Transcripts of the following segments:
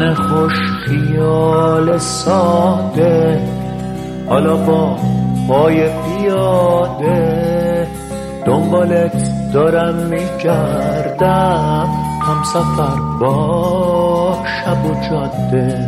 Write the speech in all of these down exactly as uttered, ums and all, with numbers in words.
من خوش خیال ساده، حالا با پای پیاده دنبالت دارم میگردم، هم سفر با شب و جاده.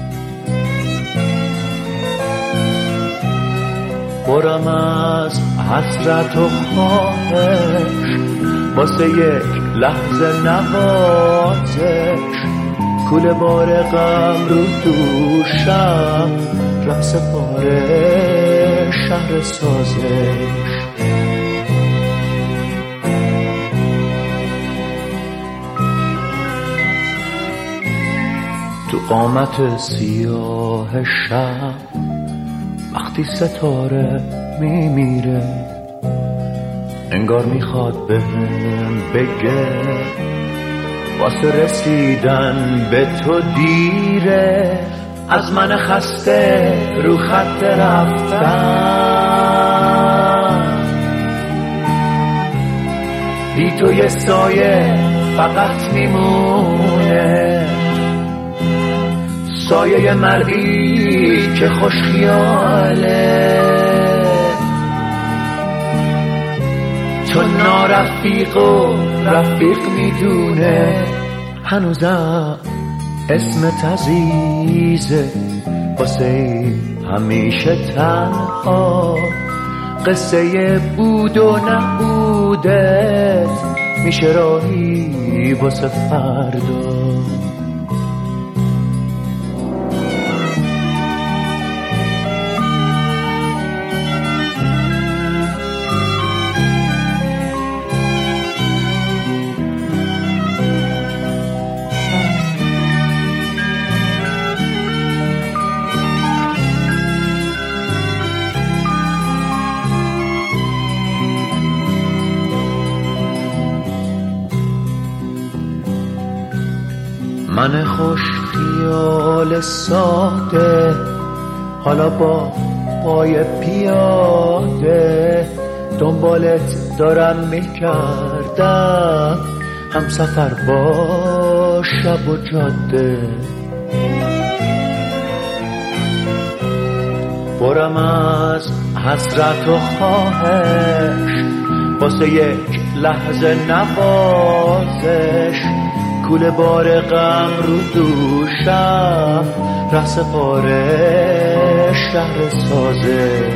برم از حسرت و خواهش واسه یک لحظه نوازش، کوله بار غم رو دوشم، رقص پاره شهر سازش. تو قامت سیاه شب وقتی ستاره میمیره، انگار میخواد بهم بگه واسه رسیدن به تو دیره. از من خسته رو خط رفتن، بی تو یه سایه فقط میمونه، سایه مردی که خوش خیاله، چون نارفیق و رفیق میدونه. هنوزم اسمت عزیزه واسه همیشه تنها، قصه بود و نبودت میشه راهی واسه فردا. من خوش خیال ساده، حالا با پای پیاده دنبالت دارم میگردم، هم سفر با شب و جاده. برم از حسرت و خواهش واسه یک لحظه نوازش، کوله بار غم رو دوشم، رقص پاره شهر سازه.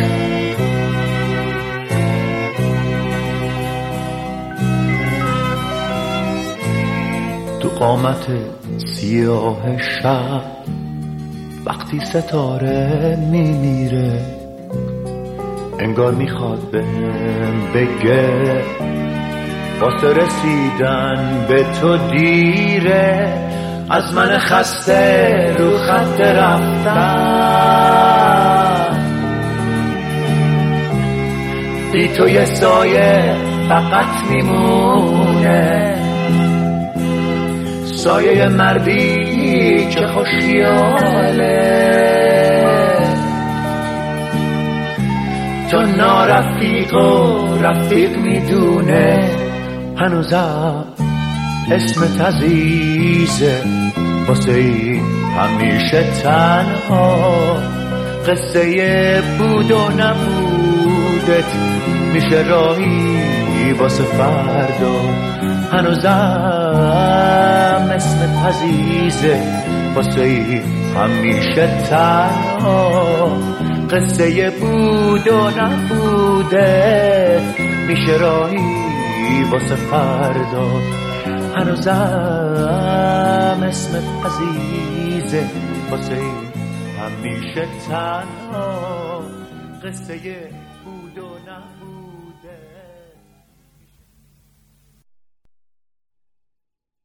تو قامت سیاه شب وقتی ستاره میمیره، انگار میخواد بهم بگه واسه رسیدن به تو دیره. از من خسته رو خط رفتن، بی تو یه سایه فقط میمونه، سایه مردی که خوش خیاله، چون نارفیق و رفیق میدونه. هنوزم اسمت عزیزه واسه این همیشه تنها، قصه بود و نبودت میشه راهی واسه فردا. هنوزم اسمت عزیزه واسه این همیشه تنها، قصه بود و نبودت میشه راهی واسه فردا. هنوزم اسمت عزیزه واسه همیشه تنها، قصه